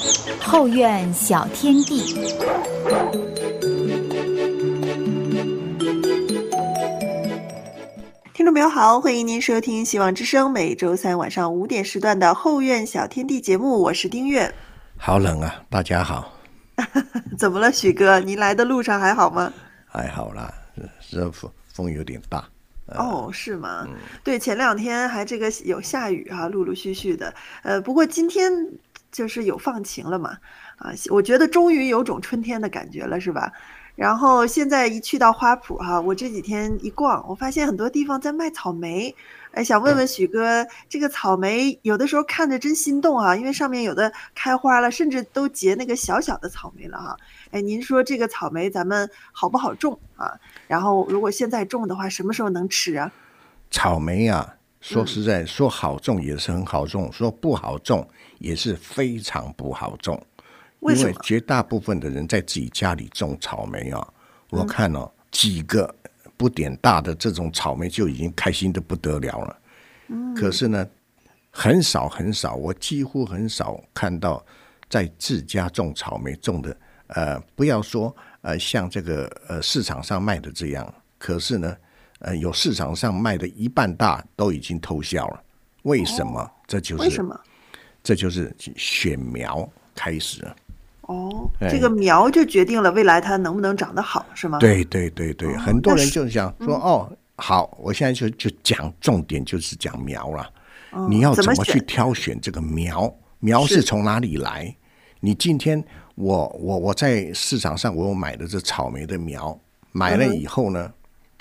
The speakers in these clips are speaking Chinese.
后院小天地。 听众朋友好，欢迎您收听希望之声每周三晚上5点时段的后院小天地节目，我是丁月。 好冷啊，大家好。 怎么了许哥，您来的路上还好吗？ 还好啦，这风有点大。 是吗？对，前2天还这个有下雨啊，陆陆续续的。不过今天就是有放晴了嘛，我觉得终于有种春天的感觉了，是吧？然后现在一去到花圃哈，我这几天一逛，我发现很多地方在卖草莓。想问问许哥，这个草莓有的时候看着真心动啊，因为上面有的开花了，甚至都结那个小小的草莓了哈。您说这个草莓咱们好不好种啊？然后如果现在种的话，什么时候能吃啊？ 草莓啊，说实在，说好种也是很好种，说不好种也是非常不好种。 为什么？ 因为绝大部分的人在自己家里种草莓啊，我看几个不点大的这种草莓就已经开心的不得了了。可是呢，很少很少，我几乎很少看到在自家种草莓种的，不要说像这个市场上卖的这样，可是呢，有市场上卖的一半大都已经偷笑了。为什么？为什么？这就是选苗开始了。 这个苗就决定了未来它能不能长得好，是吗？ 对对对对，很多人就想说好，我现在就讲重点，就是讲苗了。你要怎么去挑选这个苗？苗是从哪里来？你今天我在市场上我有买的这草莓的苗，买了以后呢，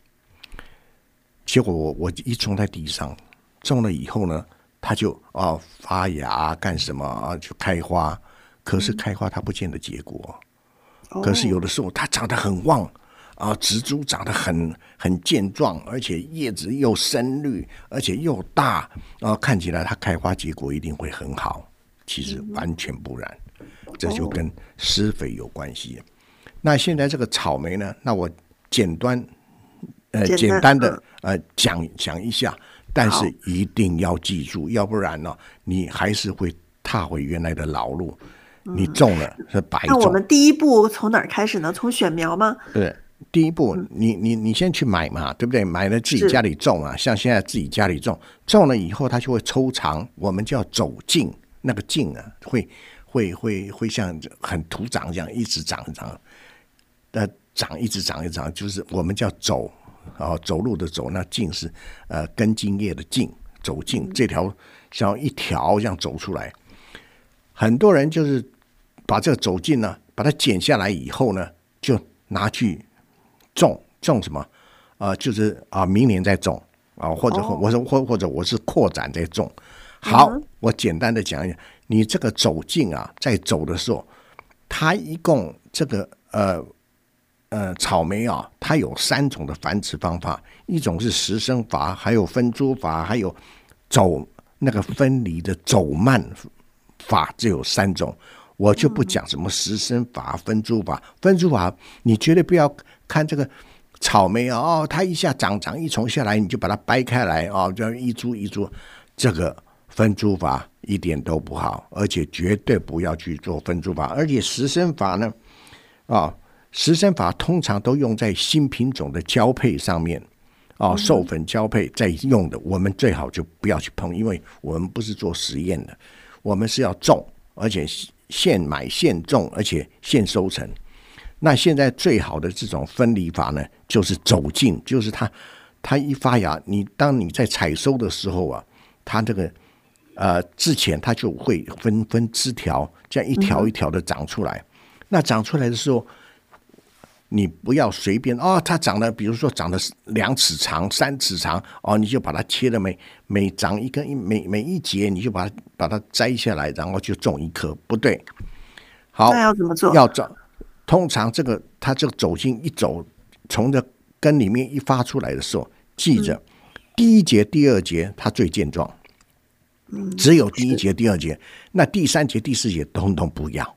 结果我一种在地上，种了以后呢，它就发芽干什么就开花。可是开花它不见得结果，可是有的时候它长得很旺植株长得很健壮，而且叶子又深绿，而且又大看起来它开花结果一定会很好。其实完全不然，这就跟施肥有关系。那现在这个草莓呢，那我简单的讲一下，但是一定要记住，要不然呢，你还是会踏回原来的老路。你种了是白种。 那我们第一步从哪儿开始呢？从选苗吗？ 对，第一步你先去买嘛，对不对？买了自己家里种啊，像现在自己家里种了以后，它就会抽长，我们叫走茎，那个茎啊，会像很土长这样一直长，一直长，就是我们叫走走路的走，那茎是根茎叶的茎，走茎这条像一条这样走出来。很多人就是把这个走茎呢，把它剪下来以后呢，就拿去种什么就是明年再种或者我是扩展再种。好，我简单的讲一下，你这个走茎在走的时候，它一共这个草莓它有3种的繁殖方法，一种是实生法，还有分株法，还有那个分离的走慢法，只有3种。我就不讲什么实生法、分株法。分株法你绝对不要看这个草莓它一下长一丛下来，你就把它掰开来就一株一株。这个分株法一点都不好，而且绝对不要去做分株法。而且实生法呢实生法通常都用在新品种的交配上面授粉交配在用的，我们最好就不要去碰，因为我们不是做实验的，我们是要种，而且现买现种，而且现收成。那现在最好的这种分离法呢，就是走茎，就是它一发芽，当你在采收的时候它这个之前它就会分枝条，这样一条一条的长出来。那长出来的时候，你不要随便它长得，比如说长得2尺长、3尺长你就把它切了，每长一根，每一节你就把它摘下来，然后就种一颗，不对。好， 那要怎么做？ 通常它这个走茎一走，从这根里面一发出来的时候，记着第1节、第2节它最健壮，只有第1节、第2节，那第3节、第4节通通不要。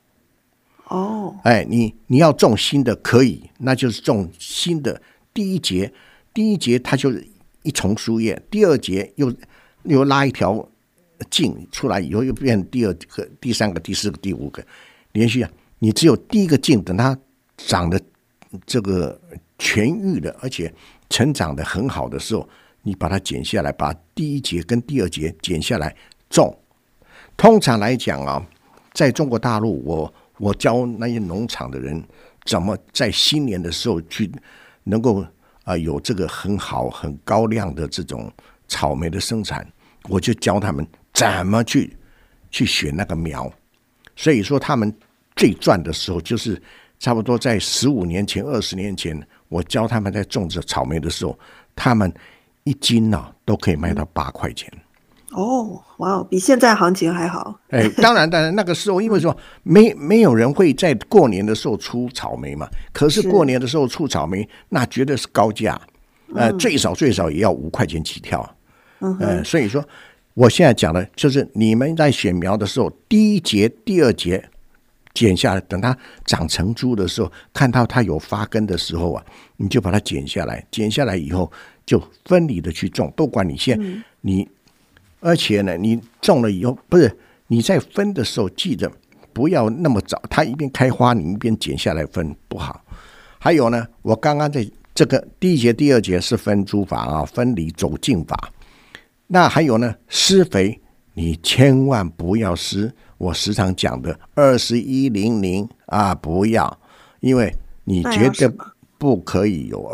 你要种新的可以，那就是种新的。第一节它就是一丛树叶，第2节又拉一条茎出来以后，又变第二个、第三个、第四个、第五个，连续啊，你只有第一个茎等它长得这个痊愈了，而且成长得很好的时候，你把它剪下来，把第一节跟第二节剪下来种。通常来讲啊，在中国大陆，我教那些农场的人怎么在新年的时候去能够有这个很好很高量的这种草莓的生产，我就教他们怎么去选那个苗。所以说他们最赚的时候就是差不多在15年前20年前，我教他们在种植草莓的时候，他们一斤都可以卖到8块钱。 哦，哇，比现在行情还好。 当然那个时候因为说没有人会在过年的时候出草莓嘛，可是过年的时候出草莓那绝对是高价，最少也要5块钱起跳。所以说我现在讲的就是你们在选苗的时候，第一节第二节剪下来，等它长成株的时候，看到它有发根的时候啊，你就把它剪下来，剪下来以后就分离的去种，不管你而且呢，你种了以后，不是你在分的时候，记得不要那么早，它一边开花，你一边剪下来分不好。还有呢，我刚刚在这个第一节、第二节是分株法啊，分离走茎法。那还有呢，施肥你千万不要施我时常讲的2100啊，不要，因为你绝对不可以有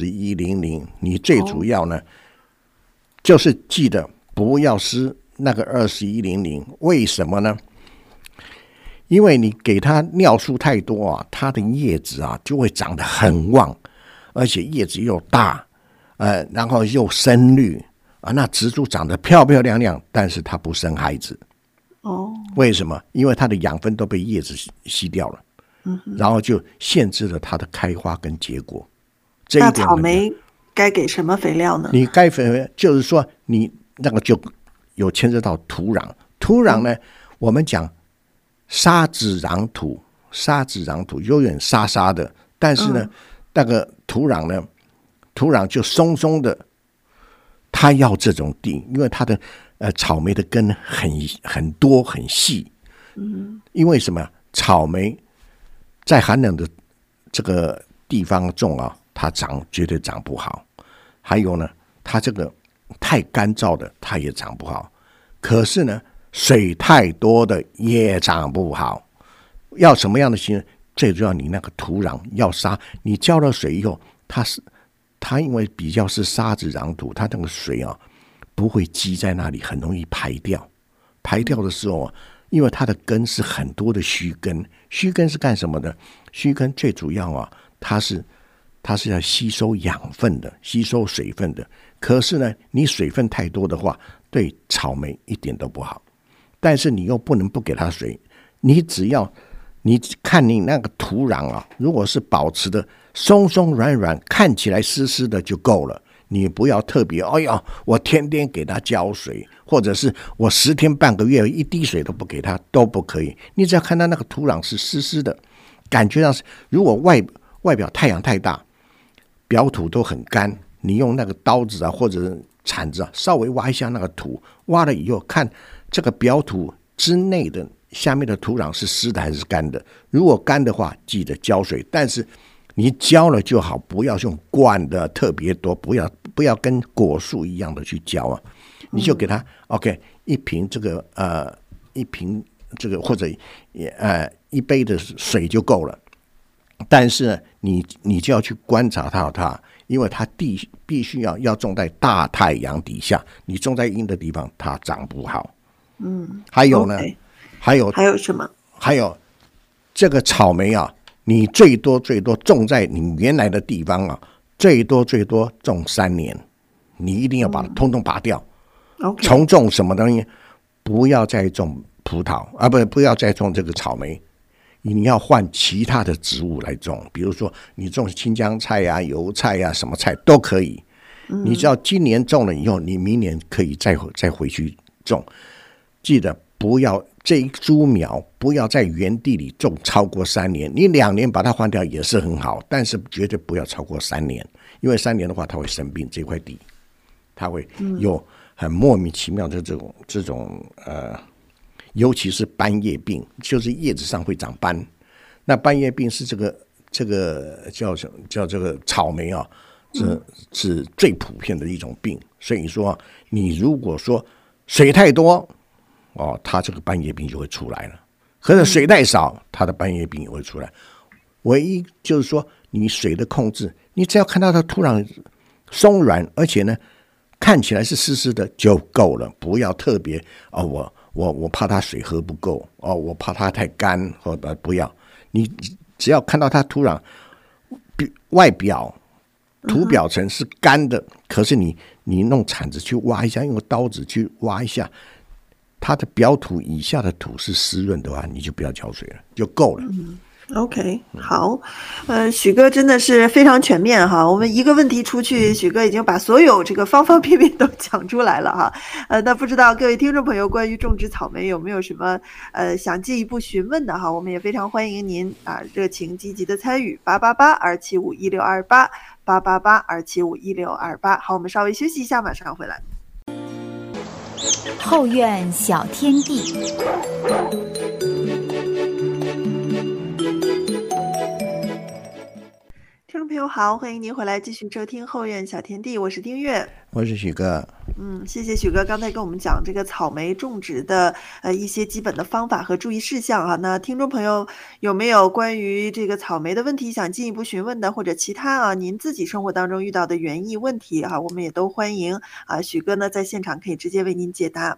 2100。你最主要呢，就是记得不要施那个2100，为什么呢？因为你给它尿素太多啊，它的叶子啊就会长得很旺，而且叶子又大，然后又深绿啊，那植株长得漂漂亮亮，但是它不生孩子。为什么？因为它的养分都被叶子吸掉了，然后就限制了它的开花跟结果。这一点那草莓该给什么肥料呢？ 你该肥就是说你那个就有牵涉到土壤。土壤呢，我们讲沙质壤土，沙质壤土有点沙沙的，但是呢，那个土壤就松松的。它要这种地，因为它的草莓的根很多很细。因为什么？草莓在寒冷的这个地方种啊，它绝对长不好。还有呢，它这个太干燥的它也长不好。可是呢，水太多的也长不好。要什么样的形？最主要你那个土壤要沙，你浇了水以后，它因为比较是沙质壤土，它那个水啊不会积在那里，很容易排掉。排掉的时候啊，因为它的根是很多的须根，须根是干什么的？须根最主要啊，它是要吸收养分的，吸收水分的。可是呢，你水分太多的话，对草莓一点都不好。但是你又不能不给它水，你看你那个土壤啊，如果是保持的松松软软，看起来湿湿的就够了。你不要特别我天天给它浇水，或者是我10天半个月一滴水都不给它，都不可以。你只要看到那个土壤是湿湿的，感觉上是，如果外表太阳太大，表土都很干，你用那个刀子啊或者铲子啊稍微挖一下那个土，挖了以后看这个表土之内的下面的土壤是湿的还是干的。如果干的话，记得浇水，但是你浇了就好，不要用灌的特别多，不要跟果树一样的去浇啊。你就给它 OK 一瓶这个或者一杯的水就够了。但是呢，你就要去观察它，因为它必须要种在大太阳底下，你种在阴的地方它长不好。还有呢，还有什么？ 还有这个草莓啊，你最多种在你原来的地方啊，最多种3年，你一定要把它通通拔掉。重种什么东西？不要再种葡萄啊，不要再种这个草莓，你要换其他的植物来种，比如说你种青江菜啊、油菜啊，什么菜都可以。你只要今年种了以后，你明年可以再回去种。记得不要这一株苗不要在原地里种超过3年，你2年把它换掉也是很好，但是绝对不要超过3年，因为3年的话它会生病，这块地它会有很莫名其妙的这种尤其是斑叶病，就是叶子上会长斑。那斑叶病是这个叫这个草莓啊，是最普遍的一种病。所以说，你如果说水太多哦，它这个斑叶病就会出来了；可是水太少，它的斑叶病也会出来。唯一就是说，你水的控制，你只要看到它突然松软，而且呢看起来是湿湿的就够了，不要特别我怕它水喝不够我怕它太干或不要。你只要看到它突然外表土表层是干的，可是你弄铲子去挖一下，用刀子去挖一下，它的表土以下的土是湿润的话，你就不要浇水了，就够了。 OK， 好，许哥真的是非常全面哈。我们一个问题出去，许哥已经把所有这个方方面面都讲出来了哈。那不知道各位听众朋友关于种植草莓有没有什么想进一步询问的哈？我们也非常欢迎您热情积极的参与888-275-1628，888-275-1628。好，我们稍微休息一下，马上回来。 后院小天地。 听众朋友好，欢迎您回来继续收听后院小天地，我是丁月， 我是许哥。 谢谢许哥刚才跟我们讲这个草莓种植的一些基本的方法和注意事项哈。那听众朋友有没有关于这个草莓的问题想进一步询问的，或者其他您自己生活当中遇到的园艺问题我们也都欢迎许哥呢在现场可以直接为您解答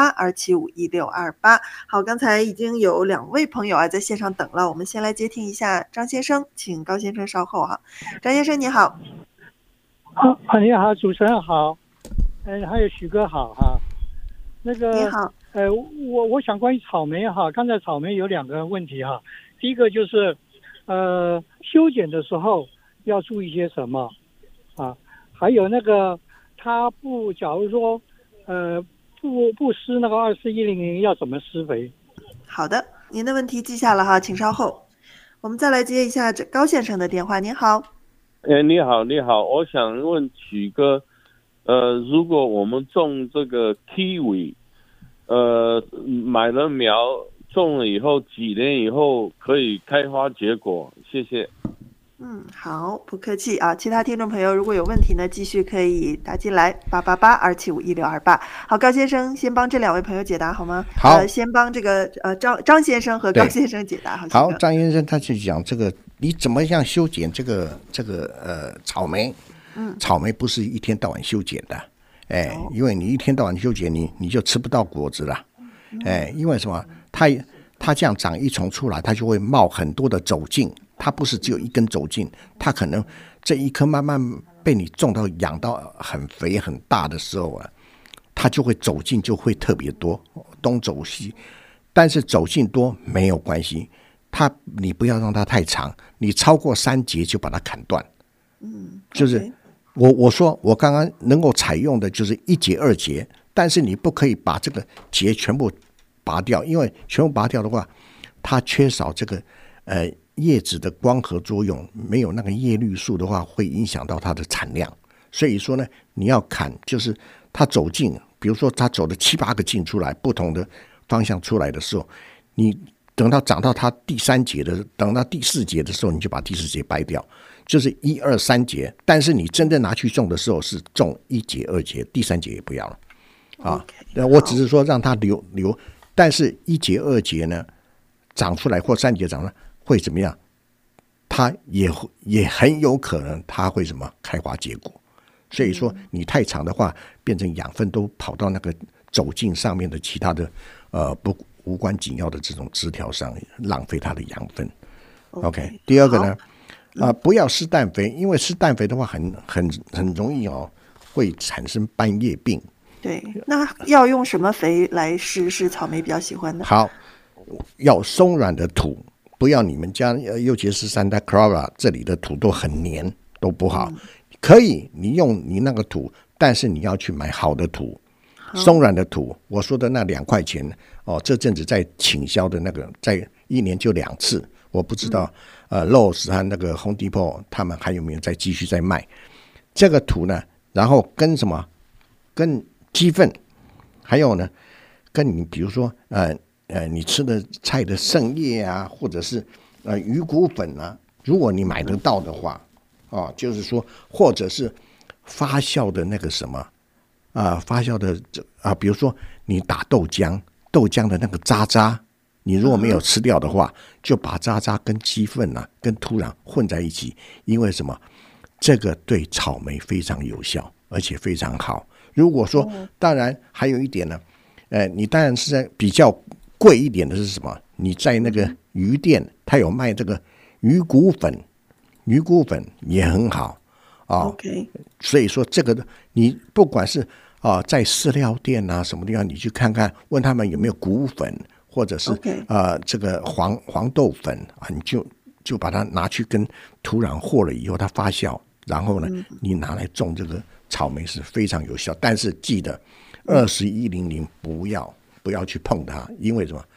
888-275-1628。好，刚才已经有2位朋友在线上等了，我们先来接听一下张先生，请高先生稍后哈。张先生你好。 你好，主持人好，还有许哥好哈。那个你好， 我想关于草莓哈，刚才草莓有2个问题哈。第一个就是修剪的时候要注意些什么还有那个它假如说不施那个24100要怎么施肥？ 好的，您的问题记下了哈，请稍后。我们再来接一下高先生的电话。您好。 你好，我想问许哥，如果我们种这个 kiwi，买了苗种了以后几年以后可以开花结果？谢谢。 好，不客气其他听众朋友如果有问题呢，继续可以打进来888-275-1628。好，高先生先帮这2位朋友解答好吗？ 好， 先帮这个张先生和高先生解答。 好，张先生他就讲这个你怎么样修剪这个草莓。草莓不是一天到晚修剪的，因为你一天到晚修剪你就吃不到果子了。因为什么？它这样长一丛出来，它就会冒很多的走茎。它不是只有一根走茎，它可能这一颗慢慢被你种到养到很肥很大的时候它就会走茎就会特别多，东走西。但是走茎多没有关系，你不要让它太长，你超过3节就把它砍断。就是我说我刚刚能够采用的就是1节2节，但是你不可以把这个节全部拔掉，因为全部拔掉的话，它缺少这个叶子的光合作用，没有那个叶绿素的话，会影响到它的产量。所以说呢，你要砍，就是它走茎，比如说它走了7、8个茎出来，不同的方向出来的时候，你等到长到它第3节等到第4节的时候，你就把第4节掰掉，就是1、2、3节。但是你真正拿去种的时候，是种1节、2节，第3节也不要了我只是说让它留，但是1节、2节呢，长出来或3节长出来会怎么样？它也很有可能它会什么开花结果。所以说你太长的话，变成养分都跑到那个走茎上面的其他的无关紧要的这种枝条上，浪费它的养分。OK， 第二个呢，不要施氮肥，因为施氮肥的话很容易会产生斑叶病。 对，那要用什么肥来施是草莓比较喜欢的？ 好，要松软的土，不要你们家尤其是Santa Clara这里的土都很黏，都不好。可以你用你那个土，但是你要去买好的土，松软的土。我说的那2块钱这阵子在倾销的那个，在1年就2次，我不知道Lowe's 和那个 Home Depot 他们还有没有继续在卖这个土呢？然后跟什么？跟鸡粪，还有呢，跟你比如说你吃的菜的剩叶啊，或者是鱼骨粉啊，如果你买得到的话，就是说，或者是发酵的那个什么发酵的比如说你打豆浆的那个渣，你如果没有吃掉的话，就把渣跟鸡粪跟土壤混在一起，因为什么？这个对草莓非常有效，而且非常好。如果说，当然还有一点呢，你当然是在比较贵一点的是什么？你在那个鱼店，它有卖这个鱼骨粉也很好 OK， 所以说这个你不管是在饲料店什么地方，你去看看，问他们有没有骨粉，或者是这个黄豆粉你就把它拿去跟土壤和了以后，它发酵，然后呢，你拿来种这个草莓是非常有效。但是记得2100不要去碰它，因为什么？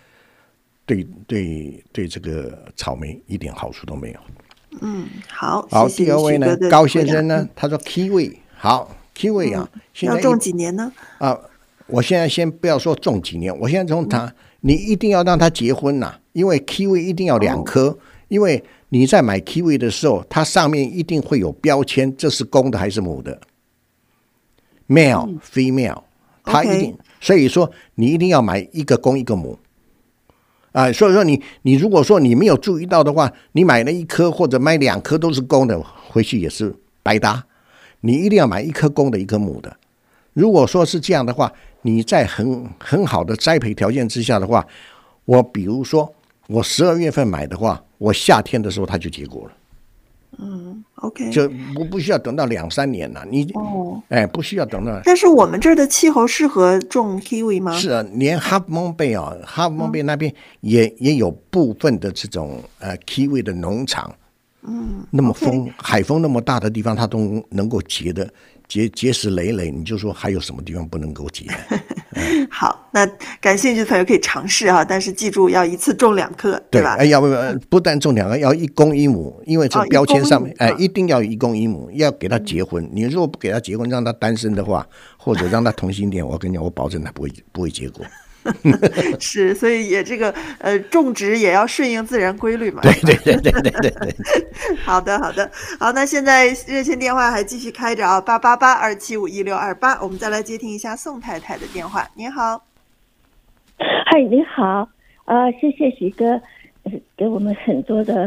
对这个草莓一点好处都没有。 好，谢谢第二位呢，高先生呢，他说 kiwi 好 kiwi 现在要种几年呢？ 我现在先不要说种几年，我现在从他，你一定要让他结婚因为 kiwi 一定要2颗，因为你在买 kiwi 的时候，它上面一定会有标签，这是公的还是母的 ，male female， 它一定，所以说你一定要买一个公一个母。所以说你如果说你没有注意到的话，你买了1颗或者买2颗都是公的，回去也是白搭。你一定要买1颗公的1颗母的。如果说是这样的话，你在很好的栽培条件之下的话，我比如说我12月份买的话，我夏天的时候它就结果了。 OK， 就不需要等到2-3年了，你不需要等到。 但是我们这儿的气候适合种 kiwi 吗？ 是连哈蒙贝哈蒙贝那边也有部分的这种kiwi 的农场，那么海风那么大的地方，它都能够结实累累，你就说还有什么地方不能够结？ 好，那感兴趣的朋友可以尝试但是记住要一次种2颗，对吧？ 要不但种2个，要1公1母，因为这标签上面一定要1公1母，要给他结婚。你如果不给他结婚，让他单身的话，或者让他同性恋，我跟你讲，我保证他不会结果。 是，所以也这个种植也要顺应自然规律嘛。 对。好的，好，那现在热线电话还继续开着888-275-1628，我们再来接听一下宋太太的电话。您好。 嗨，你好，谢谢许哥给我们很多的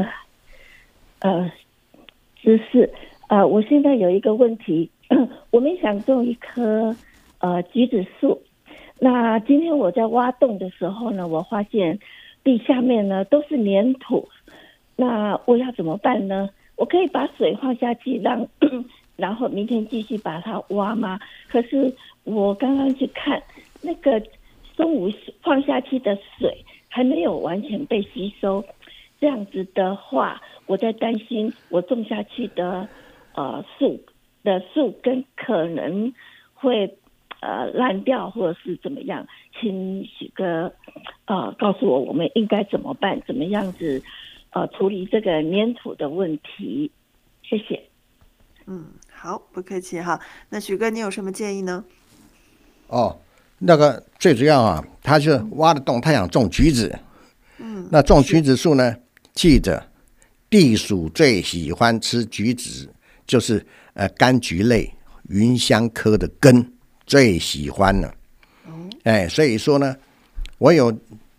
知识。我现在有一个问题，我们想种一棵橘子树。那今天我在挖洞的时候呢，我发现地下面呢都是粘土，那我要怎么办呢？我可以把水放下去然后明天继续把它挖吗？可是我刚刚去看那个中午放下去的水还没有完全被吸收，这样子的话，我在担心我种下去的树根可能会烂掉或者是怎么样，请许哥告诉我们应该怎么办，怎么样子处理这个粘土的问题，谢谢。 好，不客气哈。那许哥你有什么建议呢？ 那个最主要他是挖的洞，他想种橘子。那种橘子树呢，记得地鼠最喜欢吃橘子，就是柑橘类芸香科的根最喜欢了。所以说呢，我有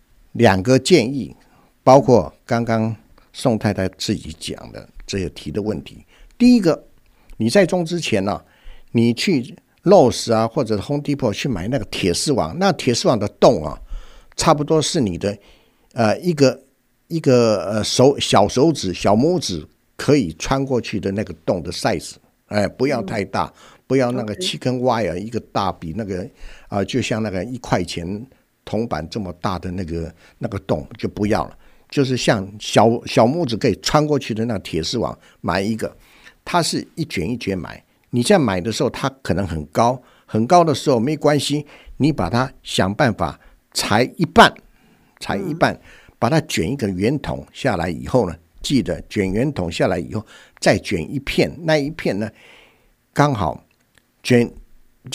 2个建议，包括刚刚宋太太自己讲的这些提的问题。第一个，你在种之前你去 Lowe's 或者 Home Depot 去买那个铁丝网，那铁丝网的洞差不多是你的一个小手指小拇指可以穿过去的那个洞的 size，不要太大，不要那个chicken wire 一个大比那个就像那个1块钱铜板这么大的那个洞就不要了，就是像小拇指可以穿过去的那个铁丝网买一个，它是一卷一卷买。你在买的时候它可能很高的时候没关系，你把它想办法裁一半，把它卷一个圆筒下来以后呢，记得卷圆筒下来以后再卷一片，那一片呢刚好卷这样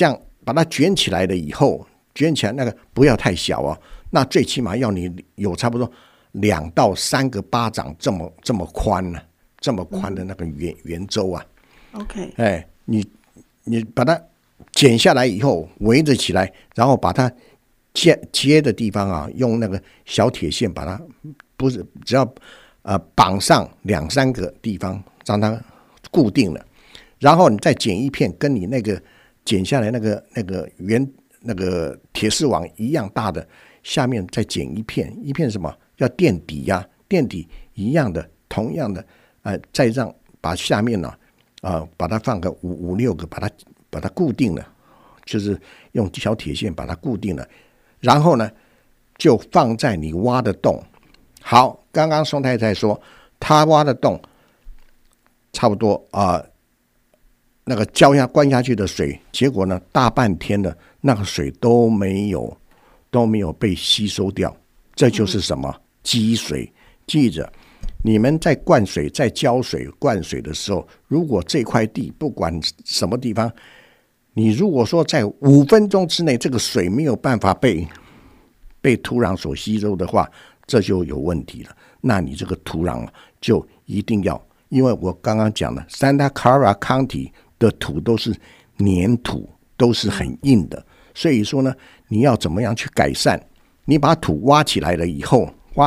把它卷起来了以后，卷起来那个不要太小哦，那最起码要你有差不多2到3个巴掌这么宽呢，这么宽的那个圆周啊。 OK， 哎，你把它剪下来以后围着起来，然后把它接的地方啊，用那个小铁线把它，不是只要绑上2、3个地方，让它固定了，然后你再剪一片跟你那个剪下来那个那个铁丝网一样大的，下面再剪一片什么要垫底啊，垫底一样的，同样的再让把下面呢把它放个5、6个，把它固定了，就是用小铁线把它固定了，然后呢就放在你挖的洞。好，刚刚宋太太说她挖的洞差不多那个灌下去的水，结果呢大半天的那个水都没有被吸收掉，这就是什么？积水。记着，你们在灌水、在浇水、灌水的时候，如果这块地不管什么地方，你如果说在5分钟之内这个水没有办法被土壤所吸收的话，这就有问题了。那你这个土壤就一定要，因为我刚刚讲了 Santa Clara County 的土都是黏土，都是很硬的，所以说呢，你要怎么样去改善？你把土挖起来以后，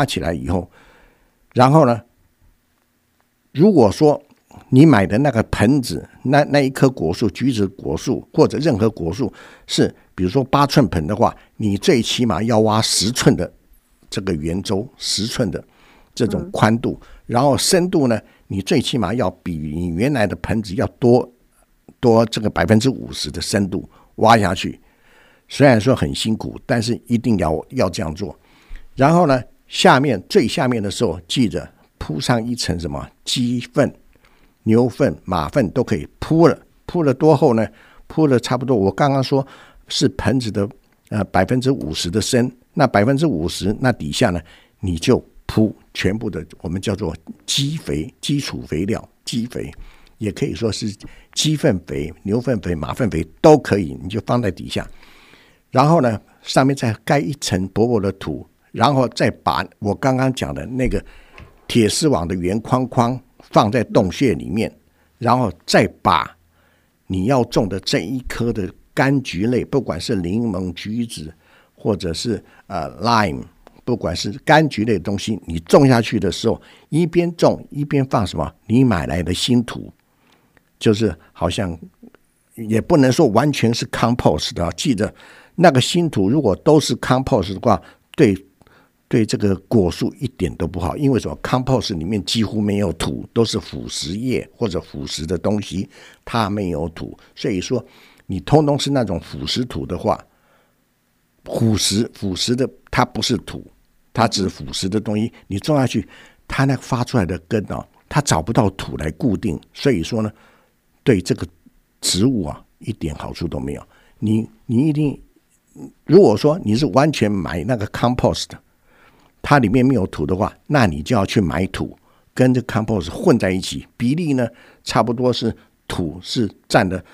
然后呢，如果说你买的那个盆子，那一棵果树，橘子果树或者任何果树是比如说8寸盆的话，你最起码要挖10寸的这个圆周，10寸的这种宽度，然后深度呢，你最起码要比你原来的盆子要多这个50%的深度挖下去。虽然说很辛苦，但是一定要这样做。然后呢，最下面的时候，记着铺上一层什么鸡粪、牛粪、马粪都可以铺了多厚呢？铺了差不多，我刚刚说是盆子的50%的深，那50%那底下呢，你就铺全部的我们叫做基肥、基础肥料、基肥，也可以说是鸡粪肥、牛粪肥、马粪肥都可以，你就放在底下，然后呢，上面再盖一层薄薄的土，然后再把我刚刚讲的那个铁丝网的圆框框放在洞穴里面，然后再把你要种的这一棵的柑橘类，不管是柠檬、橘子，或者是lime， 不管是柑橘类的东西，你种下去的时候，一边种一边放什么？你买来的新土，就是好像也不能说完全是 compost 的，记得那个新土如果都是 compost 的话，对这个果树一点都不好，因为什么 ？compost 里面几乎没有土，都是腐蚀液或者腐蚀的东西，它没有土，所以说你通通是那种腐蚀土的话，腐蚀的它不是土，它只是腐蚀的东西，你种下去，它那个发出来的根它找不到土来固定，所以说呢，对这个植物一点好处都没有。你一定，如果说你是完全买那个 compost， 它里面没有土的话，那你就要去买土，跟这 compost 混在一起，比例呢差不多是土是占的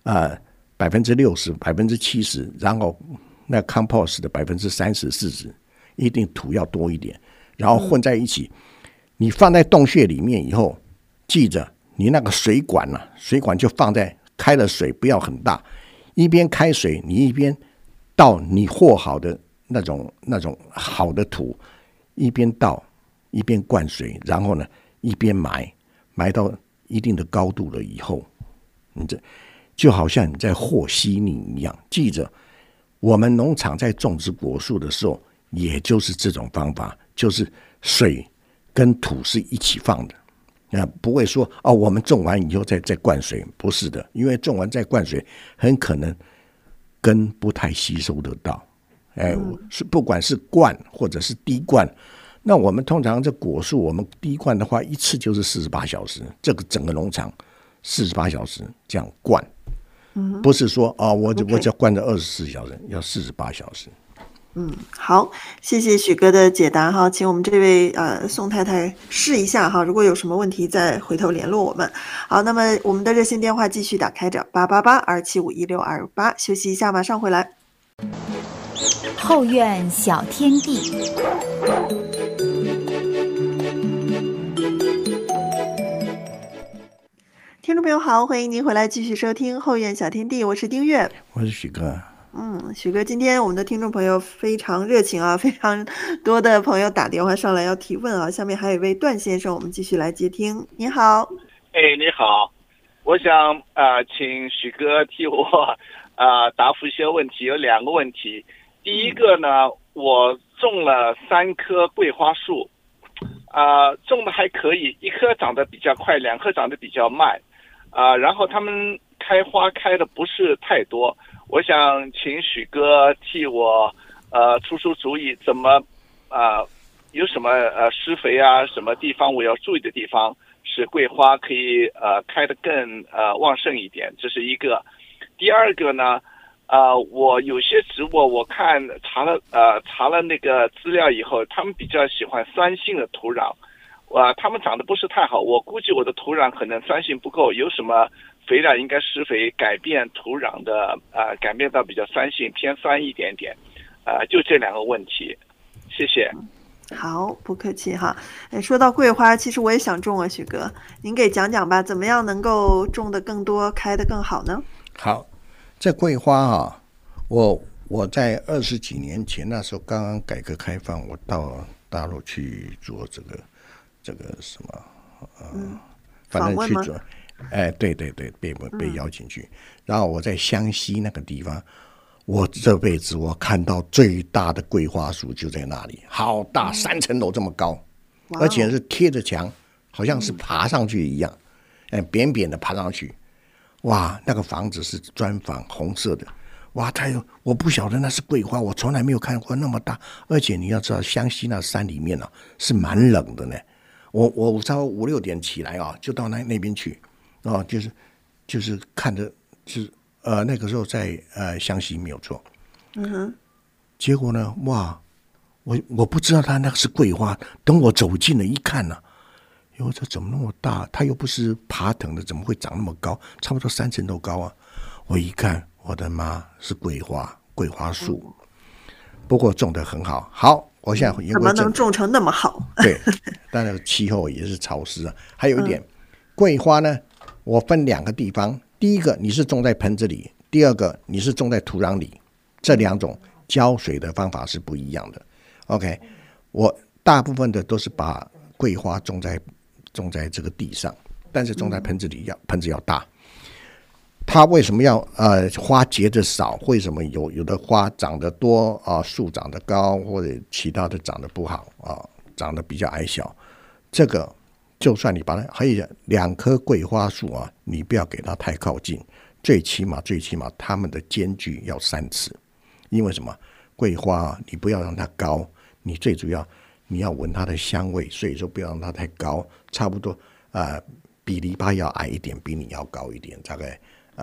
60%、70%，然后那 compost 的30%、40%，一定土要多一点，然后混在一起。你放在洞穴里面以后，记着你那个水管就放在开了水不要很大，一边开水你一边倒你和好的那种好的土，一边倒一边灌水，然后呢一边埋到一定的高度了以后，你这就好像你在和稀泥一样。记着我们农场在种植果树的时候，也就是这种方法，就是水跟土是一起放的，不会说我们种完以后再灌水，不是的，因为种完再灌水，很可能根不太吸收得到。不管是灌或者是滴灌，那我们通常这果树我们滴灌的话，一次就是48小时，这个整个农场48小时这样灌，不是说我只要灌着24小时，要48小时。 好，谢谢许哥的解答哈，请我们这位宋太太试一下哈，如果有什么问题再回头联络我们。好，那么我们的热线电话继续打开着888-275-1628，休息一下，马上回来。 后院小天地。 听众朋友好，欢迎您回来继续收听后院小天地，我是丁月， 我是许哥。 许哥，今天我们的听众朋友非常热情啊，非常多的朋友打电话上来要提问啊。下面还有一位段先生，我们继续来接听。你好， 你好，我想请许哥替我答复一些问题，有2个问题。第一个呢，我种了3棵桂花树，种的还可以，1棵长得比较快，2棵长得比较慢，然后它们开花开的不是太多。我想请许哥替我出主意，怎么有什么施肥啊，什么地方我要注意的地方，使桂花可以开得更旺盛一点，这是一个。第二个呢，我有些植物我看查了那个资料以后，他们比较喜欢酸性的土壤，他们长得不是太好，我估计我的土壤可能酸性不够，有什么肥料应该施肥改变土壤的改变到比较酸性偏酸一点点，就这2个问题，谢谢。 好，不客气哈。说到桂花，其实我也想种啊，许哥，您给讲讲吧，怎么样能够种得更多，开得更好呢？ 好，这桂花啊，我在20几年前那时候刚刚改革开放，我到大陆去做这个什么反正去做。对，被邀请去，然后我在湘西那个地方，我这辈子我看到最大的桂花树就在那里，好大，3层楼这么高，而且是贴着墙，好像是爬上去一样，扁扁的爬上去，哇，那个房子是砖房，红色的，哇，我不晓得那是桂花，我从来没有看过那么大，而且你要知道湘西那山里面是蛮冷的呢，我差不多5、6点起来就到那边去。就是看着是那个时候在湘西没有错，结果呢，哇，我不知道它那个是桂花，等我走近了一看呢，哟，这怎么那么大？它又不是爬藤的，怎么会长那么高？差不多3层楼高啊！我一看，我的妈，是桂花树，不过种得很好。好，我现在怎么能种成那么好？ 对，但那个气候也是潮湿啊。还有一点，桂花呢。我分2个地方，第一个你是种在盆子里，第二个你是种在土壤里，这2种浇水的方法是不一样的。OK， 我大部分的都是把桂花种在这个地上，但是种在盆子里盆子要大。它为什么要花结的少？为什么有的花长得多树长得高，或者其他的长得不好长得比较矮小？这个。就算你把它还有2棵桂花树你不要给它太靠近，最起码它们的间距要3尺，因为什么？桂花你不要让它高，你最主要你要闻它的香味，所以说不要让它太高，差不多比篱笆要矮一点，比你要高一点，大概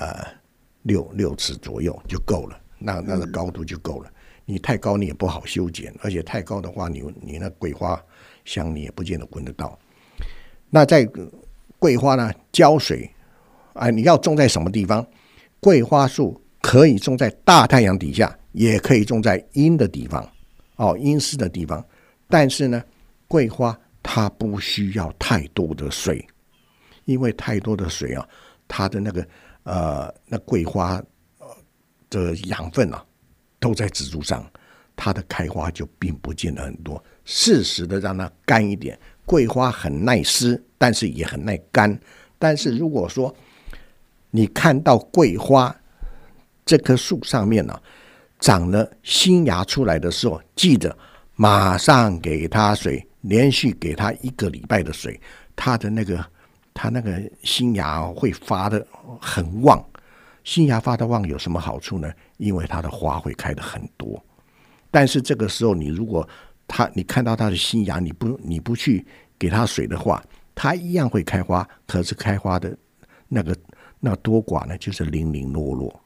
6尺左右就够了，那个高度就够了。你太高你也不好修剪，而且太高的话，你那桂花香你也不见得闻得到。那在桂花呢，浇水你要种在什么地方？桂花树可以种在大太阳底下，也可以种在阴的地方阴湿的地方。但是呢，桂花它不需要太多的水，因为太多的水它的那桂花的养分都在植株上，它的开花就并不见得很多。适时的让它干一点。桂花很耐湿，但是也很耐干。但是如果说你看到桂花这棵树上面长了新芽出来的时候，记得马上给它水，连续给它1个礼拜的水，它那个新芽会发的很旺。新芽发的旺有什么好处呢？因为它的花会开得很多。但是这个时候你如果你看到它的新芽，你不去给它水的话，它一样会开花，可是开花的那多寡呢，就是零零落落，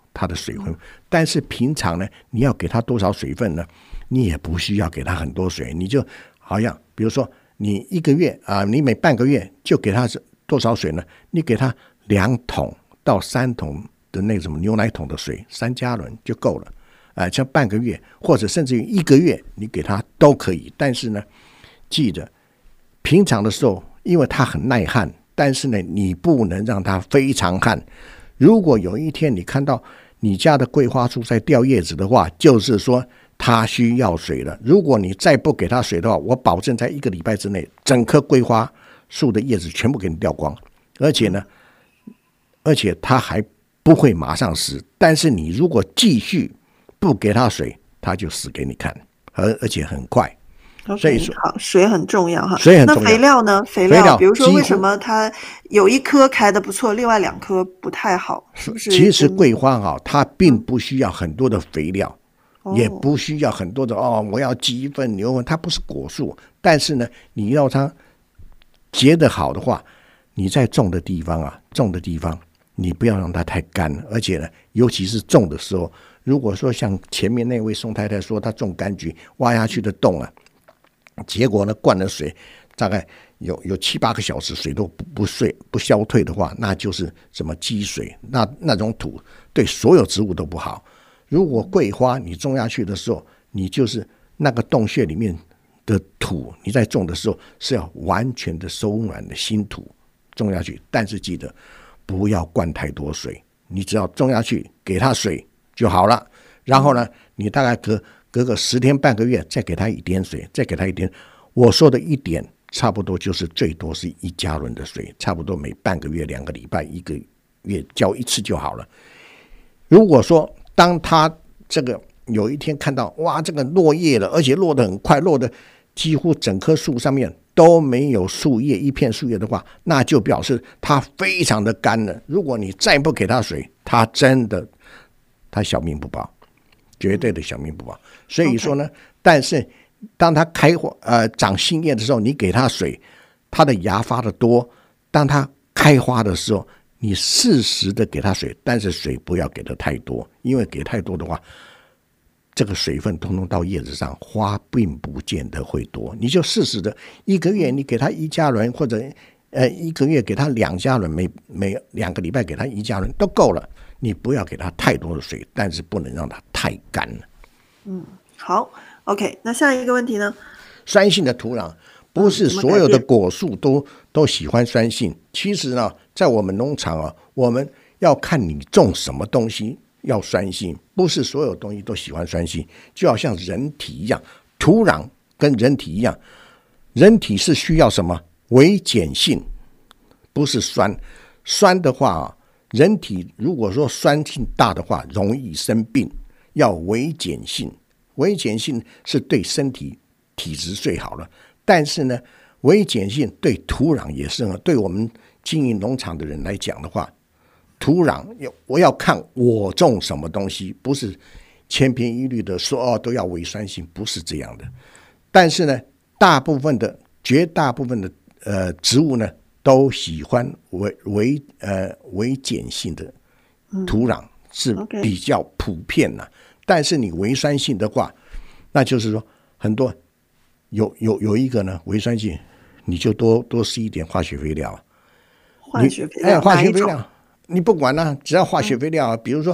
它的水分。但是平常呢，你要给它多少水分呢？你也不需要给它很多水，你就好像比如说你1个月你每半个月就给它多少水呢？你给它2桶到3桶的那种牛奶桶的水，3加仑就够了。像半个月或者甚至于1个月，你给它都可以。但是呢，记得平常的时候，因为它很耐旱，但是呢，你不能让它非常旱。如果有一天你看到你家的桂花树在掉叶子的话，就是说它需要水了。如果你再不给它水的话，我保证在1个礼拜之内，整棵桂花树的叶子全部给你掉光。而且它还不会马上死。但是你如果继续不给它水，它就死给你看，而且很快。所以说好，水很重要哈。 水很重要。 那肥料呢？肥料，比如说为什么它有1棵开得不错，另外2棵不太好？是不是？ 其实桂花它并不需要很多的肥料，也不需要很多的我要鸡粪牛粪，它不是果树。但是呢，你要它结得好的话，你在种的地方你不要让它太干，而且呢，尤其是种的时候，如果说像前面那位宋太太说她种柑橘挖下去的洞结果呢灌了水大概有7-8个小时水都不消退的话，那就是什么积水，那种土对所有植物都不好。如果桂花你种下去的时候，你就是那个洞穴里面的土，你在种的时候是要完全的收软的新土种下去。但是记得不要灌太多水，你只要种下去给它水就好了。然后呢，你大概隔个10天半个月再给它一点水，再给它一点。我说的一点差不多就是最多是1加仑的水，差不多每半个月2个礼拜1个月浇1次就好了。如果说当它这个有一天看到哇这个落叶了，而且落得很快，落得几乎整棵树上面都没有树叶，一片树叶的话，那就表示它非常的干了。如果你再不给它水，它真的它小命不保，绝对的小命不保。所以说呢，但是当它长新叶的时候，你给它水，它的芽发的多。当它开花的时候，你适时的给它水，但是水不要给它太多，因为给太多的话，这个水分通通到叶子上，花并不见得会多。你就适时的1个月你给它1加仑，或者1个月给它2加仑，每2个礼拜给它1加仑都够了。你不要给它太多的水，但是不能让它太干了。 好 ，OK。那下一个问题呢？ 酸性的土壤不是所有的果树都喜欢酸性。其实呢，在我们农场我们要看你种什么东西要酸性，不是所有东西都喜欢酸性。就好像人体一样，土壤跟人体一样，人体是需要什么？微碱性，不是酸。酸的话人体如果说酸性大的话，容易生病，要微碱性。微碱性是对身体体质最好了，但是呢，微碱性对土壤也是对我们经营农场的人来讲的话，土壤我要看我种什么东西，不是千篇一律的说都要微酸性，不是这样的。但是呢，绝大部分的植物呢，都喜欢微碱性的土壤是比较普遍的。但是你微酸性的话，那就是说很多有一个呢，微酸性你就多施一点化学肥料。 化学肥料你不管只要化学肥料比如说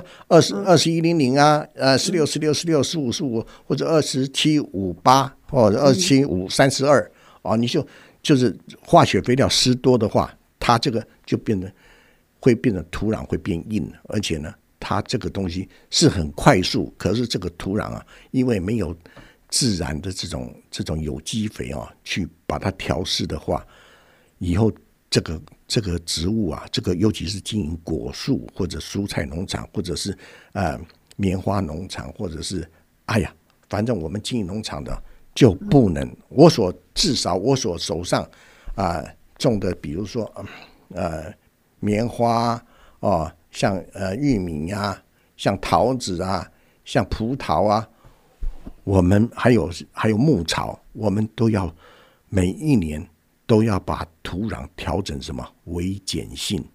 2100啊1616161515或者2758或者27532你就是化学肥料施多的话，它这个就会变得土壤会变硬，而且呢，它这个东西是很快速，可是这个土壤因为没有自然的这种有机肥去把它调试的话，以后这个植物这个尤其是经营果树或者蔬菜农场，或者是棉花农场，或者是反正我们经营农场的就不能，至少我所手上种的，比如说棉花像玉米像桃子像葡萄我们还有牧草，我们都要每一年都要把土壤调整什么微碱性，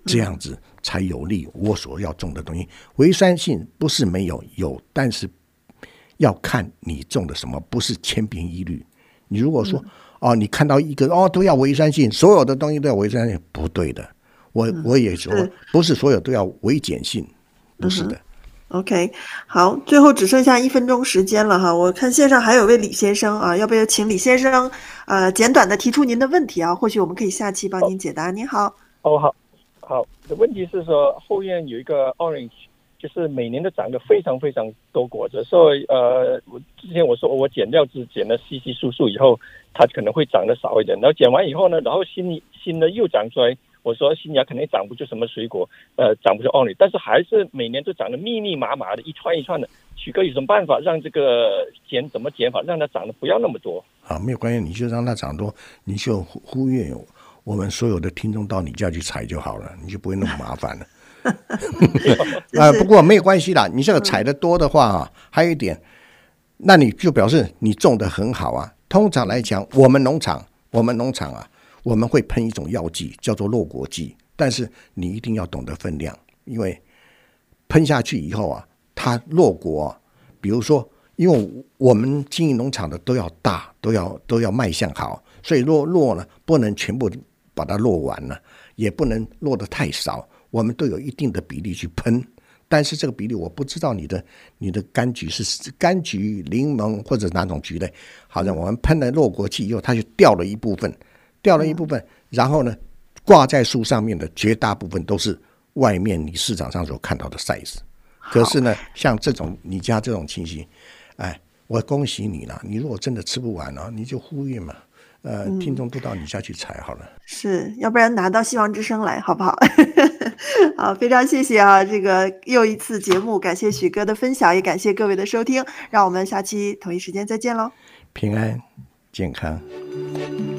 这样子才有利我所要种的东西。微酸性不是没有，有，但是要看你种的什么，不是千篇一律。你如果说你看到一个都要微酸性，所有的东西都要微酸性，不对的。我也说不是所有都要微碱性，不是的。 OK， 好，最后只剩下1分钟时间了哈，我看线上还有位李先生啊，要不要请李先生简短的提出您的问题啊？或许我们可以下期帮您解答。您好。 好，问题是说后院有一个 orange， 就是每年都长得非常非常多果子，所以之前我说我剪掉只剪了稀稀疏疏以后，它可能会长得少一点，然后剪完以后呢，然后新的又长出来。我说新芽肯定长不出什么水果，长不出 orange， 但是还是每年都长得密密麻麻的，一串一串的。许哥有什么办法让这个怎么减法，让它长得不要那么多？ 没有关系，你就让它长多，你就忽略我们所有的听众到你家去采就好了，你就不会那么麻烦了。不过没有关系啦，你这个采的多的话还有一点，那你就表示你种的很好啊。通常来讲，我们农场我们会喷一种药剂叫做落果剂，但是你一定要懂得分量，因为喷下去以后它落果，比如说，因为我们经营农场的都要大，都要卖相好，所以落呢不能全部把它落完了，也不能落得太少，我们都有一定的比例去喷。但是这个比例我不知道你的柑橘是柑橘、柠檬或者哪种橘类，好像我们喷了落果剂以后，它就掉了一部分，然后呢挂在树上面的绝大部分都是外面你市场上所看到的 size。 可是呢像你家这种情形，我恭喜你了，你如果真的吃不完你就呼吁嘛，听众都到你家去采好了， 是，要不然拿到希望之声来好不好？好，非常谢谢这个又一次节目，感谢许哥的分享，也感谢各位的收听，让我们下期同一时间再见喽， 平安健康。